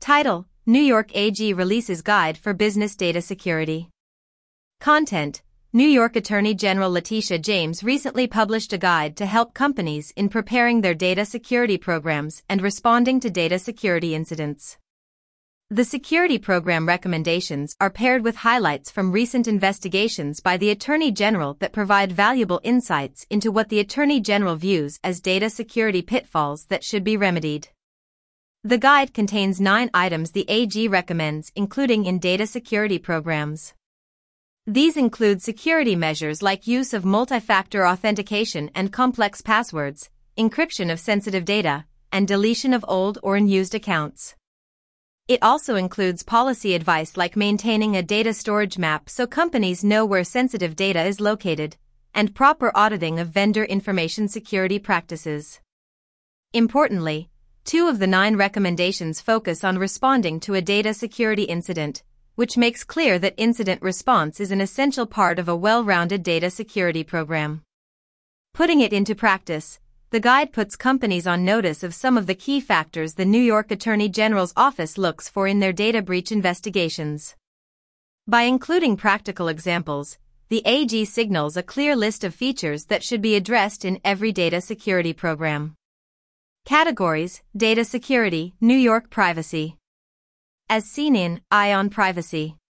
Title: New York AG releases Guide for Business Data Security. Content: New York Attorney General Letitia James recently published a guide to help companies in preparing their data security programs and responding to data security incidents. The security program recommendations are paired with highlights from recent investigations by the Attorney General that provide valuable insights into what the Attorney General views as data security pitfalls that should be remedied. The guide contains 9 items the AG recommends including in data security programs. These include security measures like use of multi-factor authentication and complex passwords, encryption of sensitive data, and deletion of old or unused accounts. It also includes policy advice like maintaining a data storage map so companies know where sensitive data is located, and proper auditing of vendor information security practices. Importantly, 2 of the 9 recommendations focus on responding to a data security incident, which makes clear that incident response is an essential part of a well-rounded data security program. Putting it into practice, the guide puts companies on notice of some of the key factors the New York Attorney General's office looks for in their data breach investigations. By including practical examples, the AG signals a clear list of features that should be addressed in every data security program. Categories: Data Security, New York Privacy. As seen in Eye on Privacy.